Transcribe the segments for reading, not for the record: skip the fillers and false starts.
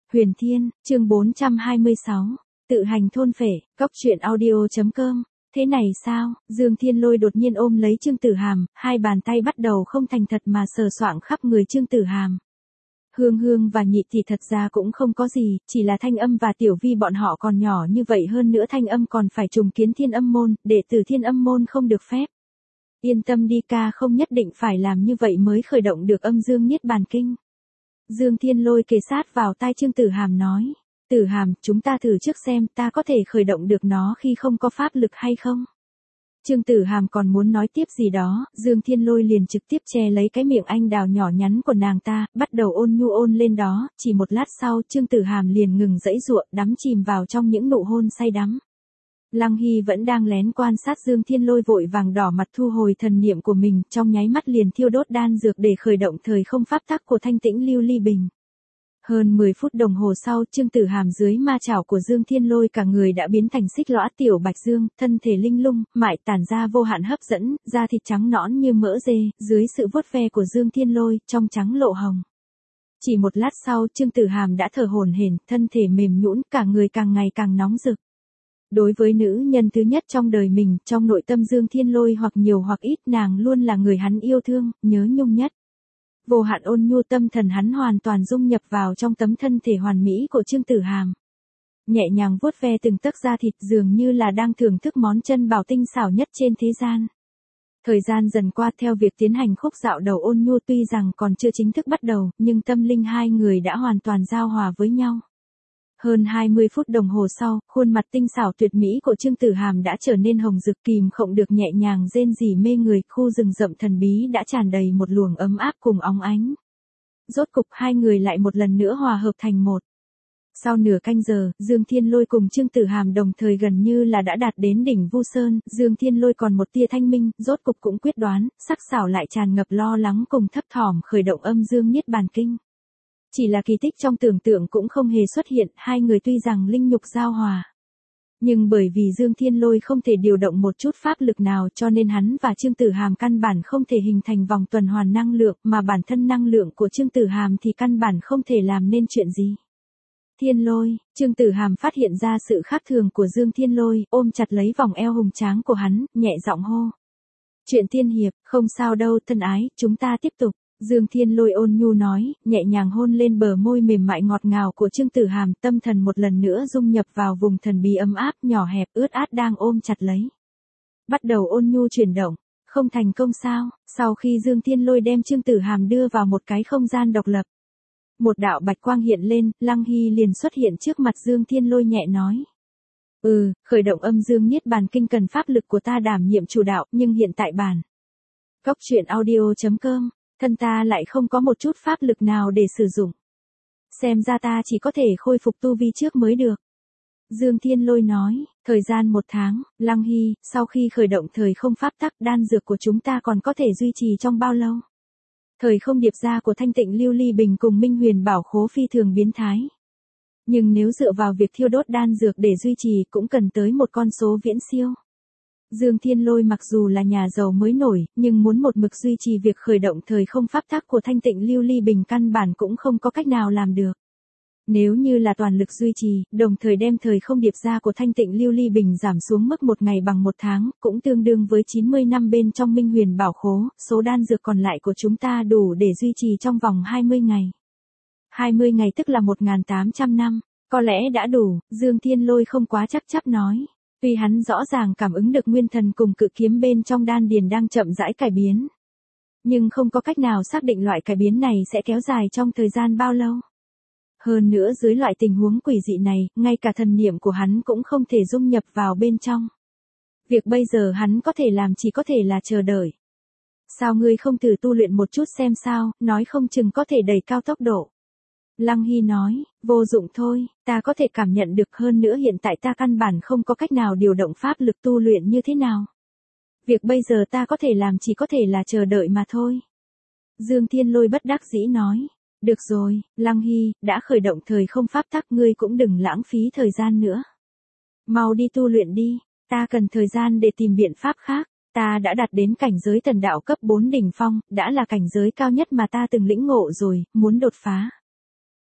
Huyền Thiên, chương 426, tự hành thôn phệ, cóc truyện audio.com. Thế này sao? Dương Thiên Lôi đột nhiên ôm lấy Trương Tử Hàm, hai bàn tay bắt đầu không thành thật mà sờ soạng khắp người Trương Tử Hàm. Hương Hương và Nhị thì thật ra cũng không có gì, chỉ là Thanh Âm và Tiểu Vi bọn họ còn nhỏ như vậy, hơn nữa Thanh Âm còn phải trùng kiến Thiên Âm môn, đệ tử Thiên Âm môn không được phép. Yên tâm đi ca, không nhất định phải làm như vậy mới khởi động được Âm Dương Niết Bàn Kinh. Dương Thiên Lôi kề sát vào tai Trương Tử Hàm nói, Tử Hàm, chúng ta thử trước xem ta có thể khởi động được nó khi không có pháp lực hay không. Trương Tử Hàm còn muốn nói tiếp gì đó, Dương Thiên Lôi liền trực tiếp che lấy cái miệng anh đào nhỏ nhắn của nàng ta, bắt đầu ôn nhu ôn lên đó, chỉ một lát sau Trương Tử Hàm liền ngừng giãy giụa, đắm chìm vào trong những nụ hôn say đắm. Lăng Hy vẫn đang lén quan sát Dương Thiên Lôi, vội vàng đỏ mặt thu hồi thần niệm của mình, trong nháy mắt liền thiêu đốt đan dược để khởi động thời không pháp tắc của Thanh Tĩnh Lưu Ly Bình. Hơn 10 phút đồng hồ sau, Trương Tử Hàm dưới ma chảo của Dương Thiên Lôi cả người đã biến thành xích lõa tiểu bạch dương, thân thể linh lung, mại tản ra vô hạn hấp dẫn, da thịt trắng nõn như mỡ dê, dưới sự vuốt ve của Dương Thiên Lôi, trong trắng lộ hồng. Chỉ một lát sau, Trương Tử Hàm đã thở hổn hển, thân thể mềm nhũn, cả người càng ngày càng nóng rực. Đối với nữ nhân thứ nhất trong đời mình, trong nội tâm Dương Thiên Lôi hoặc nhiều hoặc ít, nàng luôn là người hắn yêu thương, nhớ nhung nhất. Vô hạn ôn nhu, tâm thần hắn hoàn toàn dung nhập vào trong tấm thân thể hoàn mỹ của Trương Tử Hàm. Nhẹ nhàng vuốt ve từng tấc da thịt, dường như là đang thưởng thức món chân bảo tinh xảo nhất trên thế gian. Thời gian dần qua, theo việc tiến hành khúc dạo đầu ôn nhu, tuy rằng còn chưa chính thức bắt đầu, nhưng tâm linh hai người đã hoàn toàn giao hòa với nhau. Hơn 20 phút đồng hồ sau, khuôn mặt tinh xảo tuyệt mỹ của Trương Tử Hàm đã trở nên hồng rực, kìm không được nhẹ nhàng rên rỉ mê người, khu rừng rậm thần bí đã tràn đầy một luồng ấm áp cùng óng ánh. Rốt cục hai người lại một lần nữa hòa hợp thành một. Sau nửa canh giờ, Dương Thiên Lôi cùng Trương Tử Hàm đồng thời gần như là đã đạt đến đỉnh Vu Sơn, Dương Thiên Lôi còn một tia thanh minh, rốt cục cũng quyết đoán, sắc sảo lại tràn ngập lo lắng cùng thấp thỏm khởi động Âm Dương Niết Bàn Kinh. Chỉ là kỳ tích trong tưởng tượng cũng không hề xuất hiện, hai người tuy rằng linh nhục giao hòa. Nhưng bởi vì Dương Thiên Lôi không thể điều động một chút pháp lực nào, cho nên hắn và Trương Tử Hàm căn bản không thể hình thành vòng tuần hoàn năng lượng, mà bản thân năng lượng của Trương Tử Hàm thì căn bản không thể làm nên chuyện gì. Thiên Lôi, Trương Tử Hàm phát hiện ra sự khác thường của Dương Thiên Lôi, ôm chặt lấy vòng eo hùng tráng của hắn, nhẹ giọng hô. Chuyện Thiên Hiệp, không sao đâu thân ái, chúng ta tiếp tục. Dương Thiên Lôi ôn nhu nói, nhẹ nhàng hôn lên bờ môi mềm mại ngọt ngào của Trương Tử Hàm, tâm thần một lần nữa dung nhập vào vùng thần bí ấm áp nhỏ hẹp ướt át đang ôm chặt lấy. Bắt đầu ôn nhu chuyển động, không thành công sao? Sau khi Dương Thiên Lôi đem Trương Tử Hàm đưa vào một cái không gian độc lập, một đạo bạch quang hiện lên, Lăng Hy liền xuất hiện trước mặt Dương Thiên Lôi nhẹ nói. Khởi động Âm Dương Niết Bàn Kinh cần pháp lực của ta đảm nhiệm chủ đạo, nhưng hiện tại bản cóc truyện audio.com. Thân ta lại không có một chút pháp lực nào để sử dụng. Xem ra ta chỉ có thể khôi phục tu vi trước mới được. Dương Thiên Lôi nói, thời gian 1 tháng, Lăng Hy, sau khi khởi động thời không pháp tắc, đan dược của chúng ta còn có thể duy trì trong bao lâu? Thời không điệp ra của Thanh Tịnh Lưu Ly Bình cùng Minh Huyền Bảo Khố phi thường biến thái. Nhưng nếu dựa vào việc thiêu đốt đan dược để duy trì cũng cần tới một con số viễn siêu. Dương Thiên Lôi mặc dù là nhà giàu mới nổi, nhưng muốn một mực duy trì việc khởi động thời không pháp tắc của Thanh Tịnh Lưu Ly Bình căn bản cũng không có cách nào làm được. Nếu như là toàn lực duy trì, đồng thời đem thời không điệp ra của Thanh Tịnh Lưu Ly Bình giảm xuống mức 1 ngày bằng 1 tháng, cũng tương đương với 90 năm bên trong Minh Huyền Bảo Khố, số đan dược còn lại của chúng ta đủ để duy trì trong vòng 20 ngày. 20 ngày tức là 1.800 năm, có lẽ đã đủ, Dương Thiên Lôi không quá chắc nói. Tuy hắn rõ ràng cảm ứng được nguyên thần cùng cự kiếm bên trong đan điền đang chậm rãi cải biến, nhưng không có cách nào xác định loại cải biến này sẽ kéo dài trong thời gian bao lâu. Hơn nữa dưới loại tình huống quỷ dị này, ngay cả thần niệm của hắn cũng không thể dung nhập vào bên trong. Việc bây giờ hắn có thể làm chỉ có thể là chờ đợi. Sao ngươi không thử tu luyện một chút xem sao, nói không chừng có thể đẩy cao tốc độ. Lăng Hy nói, vô dụng thôi, ta có thể cảm nhận được, hơn nữa hiện tại ta căn bản không có cách nào điều động pháp lực tu luyện như thế nào. Việc bây giờ ta có thể làm chỉ có thể là chờ đợi mà thôi. Dương Thiên Lôi bất đắc dĩ nói, được rồi, Lăng Hy, đã khởi động thời không pháp tắc, ngươi cũng đừng lãng phí thời gian nữa. Mau đi tu luyện đi, ta cần thời gian để tìm biện pháp khác, ta đã đạt đến cảnh giới thần đạo cấp 4 đỉnh phong, đã là cảnh giới cao nhất mà ta từng lĩnh ngộ rồi, muốn đột phá.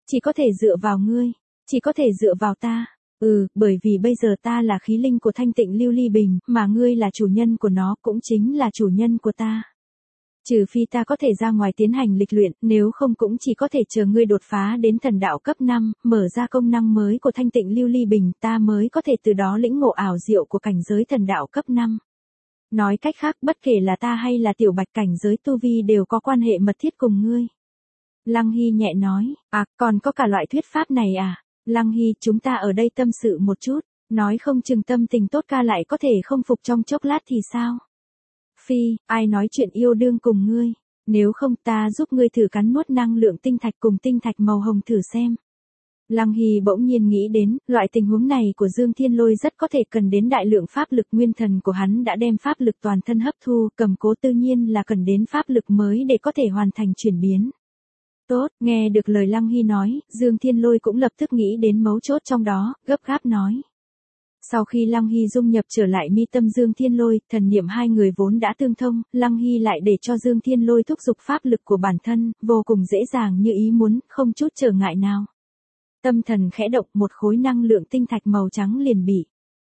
Chỉ có thể dựa vào ngươi, chỉ có thể dựa vào ta. Bởi vì bây giờ ta là khí linh của thanh tịnh lưu ly bình, mà ngươi là chủ nhân của nó, cũng chính là chủ nhân của ta. Trừ phi ta có thể ra ngoài tiến hành lịch luyện, nếu không cũng chỉ có thể chờ ngươi đột phá đến thần đạo cấp 5, mở ra công năng mới của thanh tịnh lưu ly bình, ta mới có thể từ đó lĩnh ngộ ảo diệu của cảnh giới thần đạo cấp 5. Nói cách khác, bất kể là ta hay là tiểu bạch, cảnh giới tu vi đều có quan hệ mật thiết cùng ngươi. Lăng Hy nhẹ nói, còn có cả loại thuyết pháp này à? Lăng Hy, chúng ta ở đây tâm sự một chút, nói không chừng tâm tình tốt ca lại có thể không phục trong chốc lát thì sao? Phi, ai nói chuyện yêu đương cùng ngươi, nếu không ta giúp ngươi thử cắn nuốt năng lượng tinh thạch cùng tinh thạch màu hồng thử xem. Lăng Hy bỗng nhiên nghĩ đến, loại tình huống này của Dương Thiên Lôi rất có thể cần đến đại lượng pháp lực, nguyên thần của hắn đã đem pháp lực toàn thân hấp thu, cầm cố tự nhiên là cần đến pháp lực mới để có thể hoàn thành chuyển biến. Tốt, nghe được lời Lăng Hy nói, Dương Thiên Lôi cũng lập tức nghĩ đến mấu chốt trong đó, gấp gáp nói. Sau khi Lăng Hy dung nhập trở lại mi tâm Dương Thiên Lôi, thần niệm hai người vốn đã tương thông, Lăng Hy lại để cho Dương Thiên Lôi thúc giục pháp lực của bản thân, vô cùng dễ dàng như ý muốn, không chút trở ngại nào. Tâm thần khẽ động, một khối năng lượng tinh thạch màu trắng liền bị.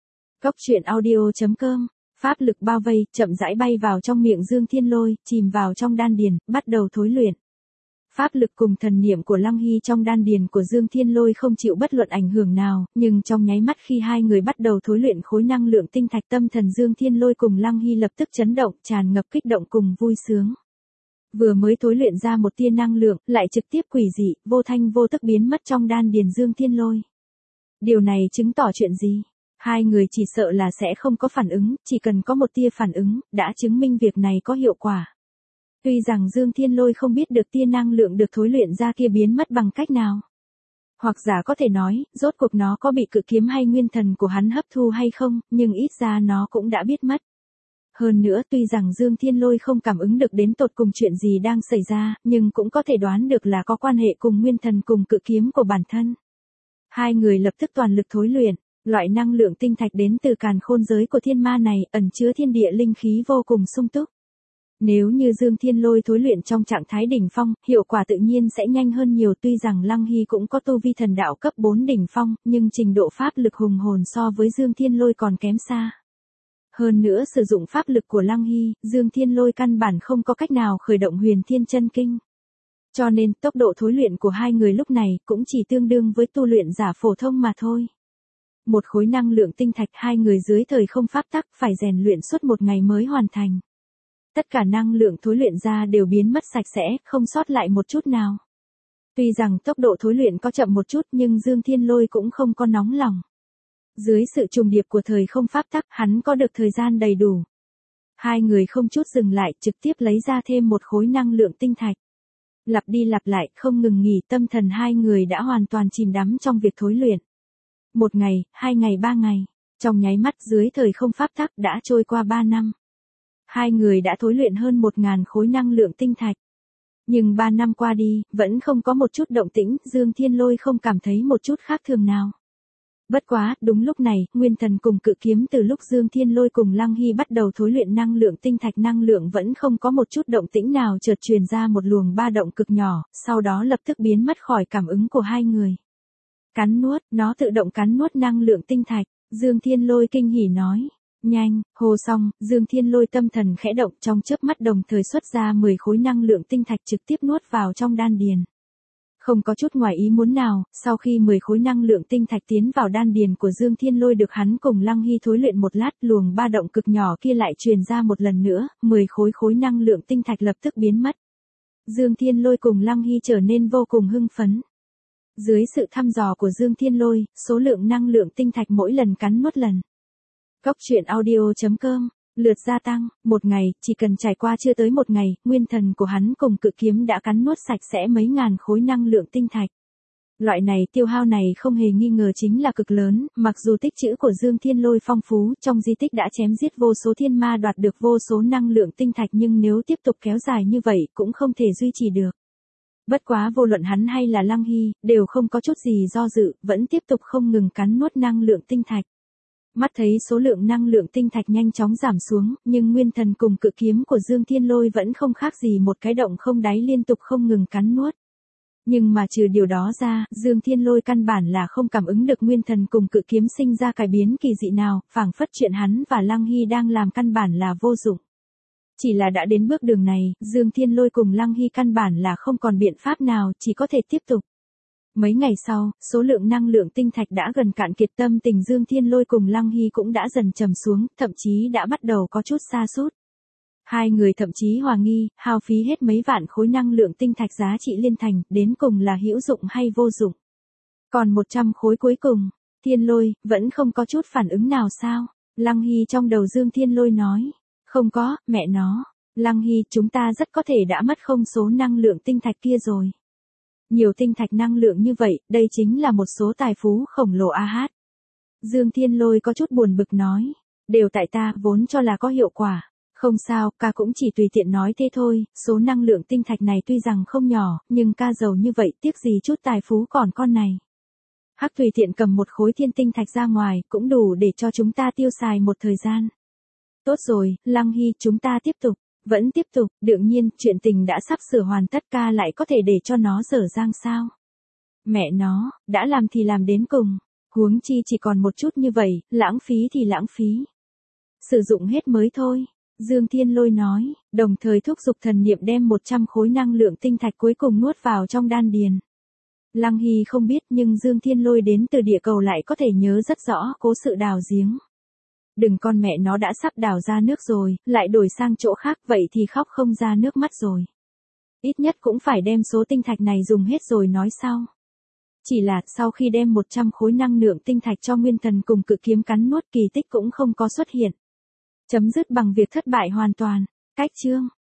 Goctruyện.audio.com, pháp lực bao vây, chậm rãi bay vào trong miệng Dương Thiên Lôi, chìm vào trong đan điền, bắt đầu thối luyện. Pháp lực cùng thần niệm của Lăng Hy trong đan điền của Dương Thiên Lôi không chịu bất luận ảnh hưởng nào, nhưng trong nháy mắt khi hai người bắt đầu thối luyện khối năng lượng tinh thạch, tâm thần Dương Thiên Lôi cùng Lăng Hy lập tức chấn động, tràn ngập kích động cùng vui sướng. Vừa mới thối luyện ra một tia năng lượng, lại trực tiếp quỷ dị, vô thanh vô tức biến mất trong đan điền Dương Thiên Lôi. Điều này chứng tỏ chuyện gì? Hai người chỉ sợ là sẽ không có phản ứng, chỉ cần có một tia phản ứng, đã chứng minh việc này có hiệu quả. Tuy rằng Dương Thiên Lôi không biết được tia năng lượng được thối luyện ra kia biến mất bằng cách nào. Hoặc giả có thể nói, rốt cuộc nó có bị cự kiếm hay nguyên thần của hắn hấp thu hay không, nhưng ít ra nó cũng đã biết mất. Hơn nữa, tuy rằng Dương Thiên Lôi không cảm ứng được đến tột cùng chuyện gì đang xảy ra, nhưng cũng có thể đoán được là có quan hệ cùng nguyên thần cùng cự kiếm của bản thân. Hai người lập tức toàn lực thối luyện, loại năng lượng tinh thạch đến từ càn khôn giới của thiên ma này, ẩn chứa thiên địa linh khí vô cùng sung túc. Nếu như Dương Thiên Lôi thối luyện trong trạng thái đỉnh phong, hiệu quả tự nhiên sẽ nhanh hơn nhiều, tuy rằng Lăng Hy cũng có tu vi thần đạo cấp 4 đỉnh phong, nhưng trình độ pháp lực hùng hồn so với Dương Thiên Lôi còn kém xa. Hơn nữa sử dụng pháp lực của Lăng Hy, Dương Thiên Lôi căn bản không có cách nào khởi động Huyền Thiên Chân Kinh. Cho nên, tốc độ thối luyện của hai người lúc này cũng chỉ tương đương với tu luyện giả phổ thông mà thôi. Một khối năng lượng tinh thạch, hai người dưới thời không pháp tắc phải rèn luyện suốt một ngày mới hoàn thành. Tất cả năng lượng thối luyện ra đều biến mất sạch sẽ, không sót lại một chút nào. Tuy rằng tốc độ thối luyện có chậm một chút nhưng Dương Thiên Lôi cũng không có nóng lòng. Dưới sự trùng điệp của thời không pháp tắc, hắn có được thời gian đầy đủ. Hai người không chút dừng lại, trực tiếp lấy ra thêm một khối năng lượng tinh thạch. Lặp đi lặp lại, không ngừng nghỉ, tâm thần hai người đã hoàn toàn chìm đắm trong việc thối luyện. Một ngày, 2 ngày, 3 ngày, trong nháy mắt dưới thời không pháp tắc đã trôi qua 3 năm. Hai người đã thối luyện hơn 1.000 khối năng lượng tinh thạch. Nhưng 3 năm qua đi, vẫn không có một chút động tĩnh, Dương Thiên Lôi không cảm thấy một chút khác thường nào. Bất quá, đúng lúc này, nguyên thần cùng cự kiếm từ lúc Dương Thiên Lôi cùng Lăng Hy bắt đầu thối luyện năng lượng tinh thạch, năng lượng vẫn không có một chút động tĩnh nào, chợt truyền ra một luồng ba động cực nhỏ, sau đó lập tức biến mất khỏi cảm ứng của hai người. Cắn nuốt, nó tự động cắn nuốt năng lượng tinh thạch, Dương Thiên Lôi kinh hỉ nói. Nhanh, hô xong, Dương Thiên Lôi tâm thần khẽ động, trong chớp mắt đồng thời xuất ra 10 khối năng lượng tinh thạch trực tiếp nuốt vào trong đan điền. Không có chút ngoài ý muốn nào, sau khi 10 khối năng lượng tinh thạch tiến vào đan điền của Dương Thiên Lôi được hắn cùng Lăng Hy thối luyện một lát, luồng ba động cực nhỏ kia lại truyền ra một lần nữa, 10 khối năng lượng tinh thạch lập tức biến mất. Dương Thiên Lôi cùng Lăng Hy trở nên vô cùng hưng phấn. Dưới sự thăm dò của Dương Thiên Lôi, số lượng năng lượng tinh thạch mỗi lần cắn nuốt lần. Goctruyện.audio.com, lượt gia tăng, một ngày, chỉ cần trải qua chưa tới một ngày, nguyên thần của hắn cùng cự kiếm đã cắn nuốt sạch sẽ mấy ngàn khối năng lượng tinh thạch. Loại này tiêu hao này không hề nghi ngờ chính là cực lớn, mặc dù tích trữ của Dương Thiên Lôi phong phú, trong di tích đã chém giết vô số thiên ma đoạt được vô số năng lượng tinh thạch, nhưng nếu tiếp tục kéo dài như vậy cũng không thể duy trì được. Bất quá vô luận hắn hay là Lăng Hy, đều không có chút gì do dự, vẫn tiếp tục không ngừng cắn nuốt năng lượng tinh thạch. Mắt thấy số lượng năng lượng tinh thạch nhanh chóng giảm xuống, nhưng nguyên thần cùng cự kiếm của Dương Thiên Lôi vẫn không khác gì một cái động không đáy, liên tục không ngừng cắn nuốt. Nhưng mà trừ điều đó ra, Dương Thiên Lôi căn bản là không cảm ứng được nguyên thần cùng cự kiếm sinh ra cải biến kỳ dị nào, phảng phất chuyện hắn và Lăng Hy đang làm căn bản là vô dụng. Chỉ là đã đến bước đường này, Dương Thiên Lôi cùng Lăng Hy căn bản là không còn biện pháp nào, chỉ có thể tiếp tục. Mấy ngày sau, số lượng năng lượng tinh thạch đã gần cạn kiệt, tâm tình Dương Thiên Lôi cùng Lăng Hy cũng đã dần trầm xuống, thậm chí đã bắt đầu có chút sa sút. Hai người thậm chí hoài nghi, hao phí hết mấy vạn khối năng lượng tinh thạch giá trị liên thành, đến cùng là hữu dụng hay vô dụng. Còn 100 khối cuối cùng, Thiên Lôi, vẫn không có chút phản ứng nào sao? Lăng Hy trong đầu Dương Thiên Lôi nói. Không có, mẹ nó. Lăng Hy, chúng ta rất có thể đã mất không số năng lượng tinh thạch kia rồi. Nhiều tinh thạch năng lượng như vậy, đây chính là một số tài phú khổng lồ a hát. Dương Thiên Lôi có chút buồn bực nói. Đều tại ta, vốn cho là có hiệu quả. Không sao, ca cũng chỉ tùy tiện nói thế thôi, số năng lượng tinh thạch này tuy rằng không nhỏ, nhưng ca giàu như vậy tiếc gì chút tài phú còn con này. Hắc tùy tiện cầm một khối thiên tinh thạch ra ngoài, cũng đủ để cho chúng ta tiêu xài một thời gian. Tốt rồi, Lăng Hy, chúng ta tiếp tục. Vẫn tiếp tục, đương nhiên, chuyện tình đã sắp sửa hoàn tất, ca lại có thể để cho nó dở dang sao. Mẹ nó, đã làm thì làm đến cùng. Huống chi chỉ còn một chút như vậy, lãng phí thì lãng phí. Sử dụng hết mới thôi. Dương Thiên Lôi nói, đồng thời thúc giục thần niệm đem 100 khối năng lượng tinh thạch cuối cùng nuốt vào trong đan điền. Lăng Hy không biết, nhưng Dương Thiên Lôi đến từ địa cầu lại có thể nhớ rất rõ cố sự đào giếng. Đừng, con mẹ nó đã sắp đào ra nước rồi, lại đổi sang chỗ khác, vậy thì khóc không ra nước mắt rồi. Ít nhất cũng phải đem số tinh thạch này dùng hết rồi nói sau. Chỉ là, sau khi đem 100 khối năng lượng tinh thạch cho nguyên thần cùng cự kiếm cắn nuốt, kỳ tích cũng không có xuất hiện. Chấm dứt bằng việc thất bại hoàn toàn. Cách chương